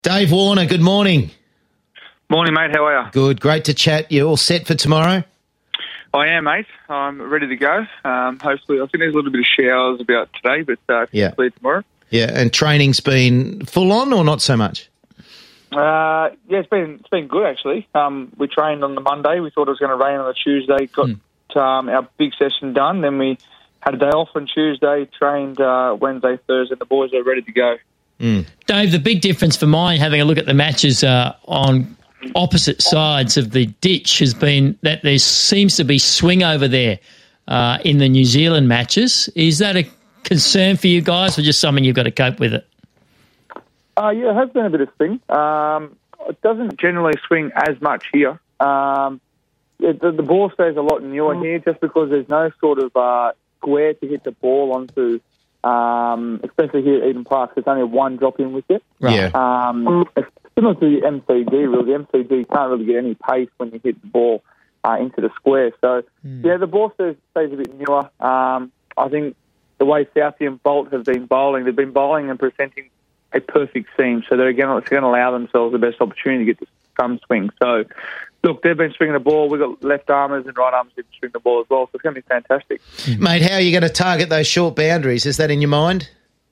Dave Warner, good morning. Morning, mate. How are you? Good. Great to chat. You all set for tomorrow? I am, mate. I'm ready to go. Hopefully, I think there's a little bit of showers about today, but clear tomorrow. Yeah, and training's been full on or not so much? It's been good, actually. We trained on the Monday. We thought it was going to rain on the Tuesday. Got our big session done. Then we had a day off on Tuesday, trained Wednesday, Thursday, and the boys are ready to go. Dave, the big difference for mine, having a look at the matches on opposite sides of the ditch, has been that there seems to be swing over there in the New Zealand matches. Is that a concern for you guys, or just something you've got to cope with it? It has been a bit of swing. It doesn't generally swing as much here. The ball stays a lot newer here just because there's no sort of square to hit the ball onto. Especially here at Eden Park, there's only one drop in with it. Right. Yeah. It's similar to the MCD, really. The MCD can't really get any pace when you hit the ball into the square. So, the ball stays a bit newer. I think the way Southie and Bolt have been bowling, they've been bowling and presenting a perfect seam. So it's going to allow themselves the best opportunity to get some swing. So, look, they've been swinging the ball. We've got left armers and right armers who can swing the ball as well. So it's going to be fantastic. Mate, how are you going to target those short boundaries? Is that in your mind?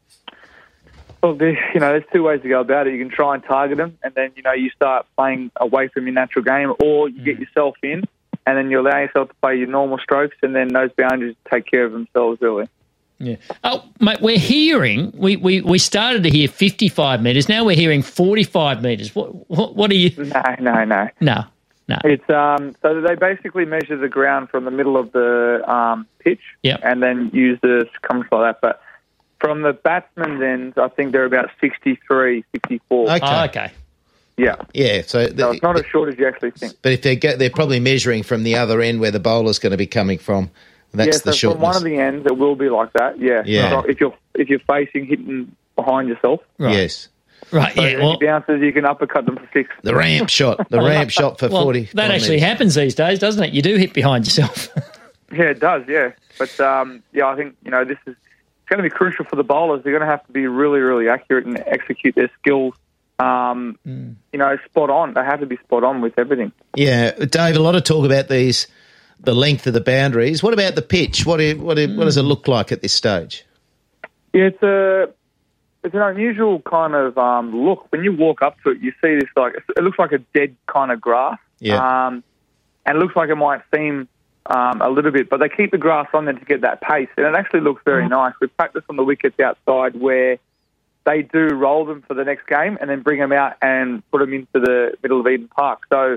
Well, there's two ways to go about it. You can try and target them, and then, you start playing away from your natural game, or you get yourself in, and then you allow yourself to play your normal strokes, and then those boundaries take care of themselves really. Yeah. Oh, mate, we're hearing, we started to hear 55 metres. Now we're hearing 45 metres. What are you... No. No. It's so they basically measure the ground from the middle of the pitch, and then use the circumference like that. But from the batsman's ends, I think they're about 63, 64. Okay. Oh, okay. Yeah. Yeah. So it's not as short as you actually think. But if they're probably measuring from the other end where the bowler's going to be coming from. That's the shortness. From one of the ends, it will be like that. Yeah. So if you're facing, hitting behind yourself. Right. Yes. Right, so any bounces, you can uppercut them for 6. The ramp shot for 40. That actually happens these days, doesn't it? You do hit behind yourself. Yeah, it does, yeah. But, I think, this is going to be crucial for the bowlers. They're going to have to be really, really accurate and execute their skills, spot on. They have to be spot on with everything. Yeah. Dave, a lot of talk about the length of the boundaries. What about the pitch? What does it look like at this stage? Yeah, it's an unusual kind of look. When you walk up to it, you see this it looks like a dead kind of grass. Yeah. And it looks like it might seem a little bit, but they keep the grass on there to get that pace, and it actually looks very nice. We practice on the wickets outside where they do roll them for the next game and then bring them out and put them into the middle of Eden Park. So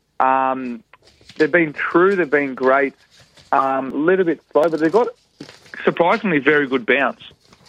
they've been true, they've been great, a little bit slow, but they've got surprisingly very good bounce.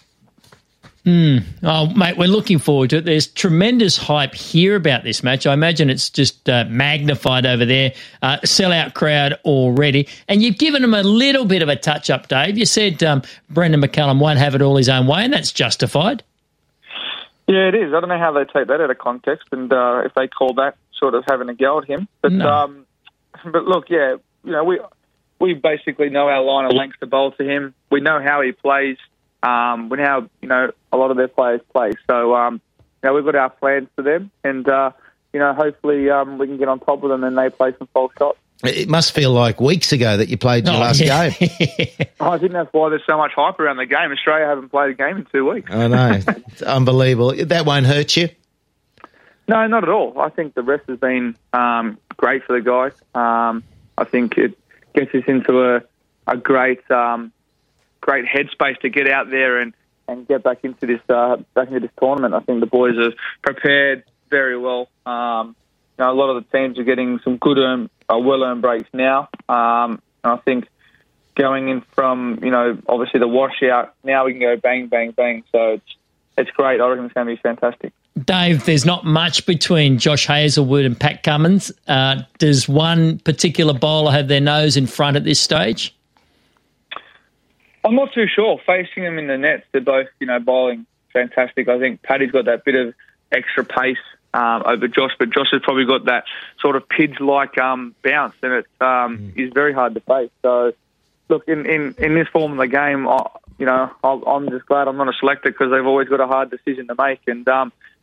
Oh, mate, we're looking forward to it. There's tremendous hype here about this match. I imagine it's just magnified over there. Sellout crowd already. And you've given them a little bit of a touch-up, Dave. You said Brendan McCullum won't have it all his own way, and that's justified. Yeah, it is. I don't know how they take that out of context and if they call that sort of having a go at him. But, but look, we basically know our line of length to bowl to him. We know how he plays. We know how, a lot of their players play. So, we've got our plans for them and, hopefully we can get on top of them and they play some false shots. It must feel like weeks ago that you played your last game. I think that's why there's so much hype around the game. Australia haven't played a game in 2 weeks. I know. It's unbelievable. That won't hurt you? No, not at all. I think the rest has been great for the guys. I think it gets us into a great headspace to get out there and get back into this tournament. I think the boys have prepared very well. A lot of the teams are getting some good well-earned breaks now. And I think going in from, obviously the washout, now we can go bang, bang, bang. So it's great. I reckon it's going to be fantastic. Dave, there's not much between Josh Hazlewood and Pat Cummins. Does one particular bowler have their nose in front at this stage? I'm not too sure. Facing them in the nets, they're both, bowling fantastic. I think Paddy's got that bit of extra pace over Josh, but Josh has probably got that sort of Pidge-like bounce, and it is very hard to face. So, look, in this form of the game, I'm just glad I'm not a selector because they've always got a hard decision to make. And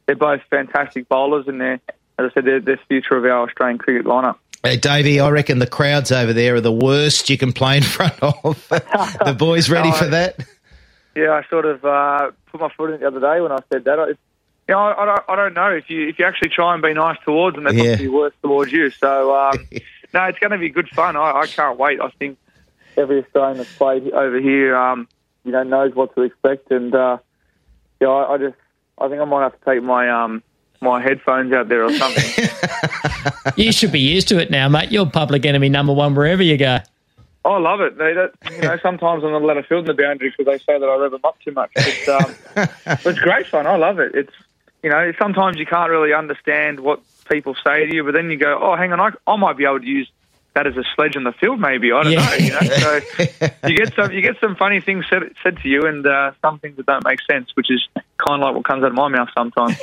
they're both fantastic bowlers, and they're, as I said, they're the future of our Australian cricket lineup. Hey, Davey, I reckon the crowds over there are the worst you can play in front of. The boys ready for that? Yeah, I sort of put my foot in it the other day when I said that. I don't know. If you actually try and be nice towards them, they're probably worse towards you. So, no, it's going to be good fun. I can't wait. I think every Australian that's played over here, knows what to expect. And, I think I might have to take my my headphones out there or something. You should be used to it now, mate. You're public enemy number one wherever you go. I love it. Sometimes I'm not allowed to field in the boundary because they say that I rev them up too much. It's great fun. I love it. It's sometimes you can't really understand what people say to you, but then you go, oh, hang on, I might be able to use that as a sledge in the field, maybe. I don't know. So you get some funny things said to you, and some things that don't make sense, which is kind of like what comes out of my mouth sometimes.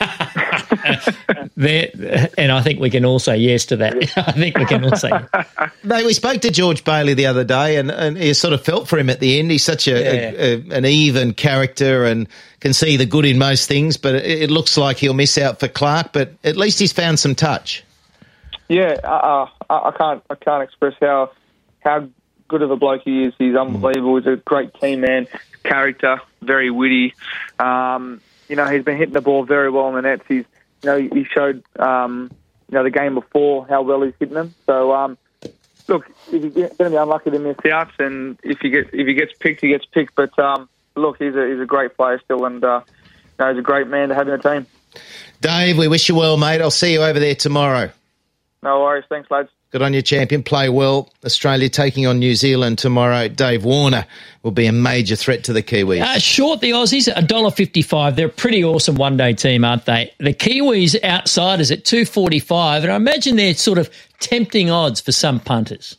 And I think we can all say yes to that. I think we can all say. Mate, we spoke to George Bailey the other day, and you sort of felt for him at the end. He's such an even character and can see the good in most things, but it looks like he'll miss out for Clark. But at least he's found some touch. Yeah, I can't express how good of a bloke he is. He's unbelievable. He's a great team man, character, very witty. He's been hitting the ball very well in the nets. He showed the game before how well he's hitting them. So look, if he's going to be unlucky to miss out, and if he gets picked, he gets picked. But look, he's a great player still, and he's a great man to have in the team. Dave, we wish you well, mate. I'll see you over there tomorrow. No worries. Thanks, lads. Good on you, champion. Play well. Australia taking on New Zealand tomorrow. Dave Warner will be a major threat to the Kiwis. Short the Aussies, $1.55. They're a pretty awesome one-day team, aren't they? The Kiwis outsiders at $2.45, and I imagine they're sort of tempting odds for some punters.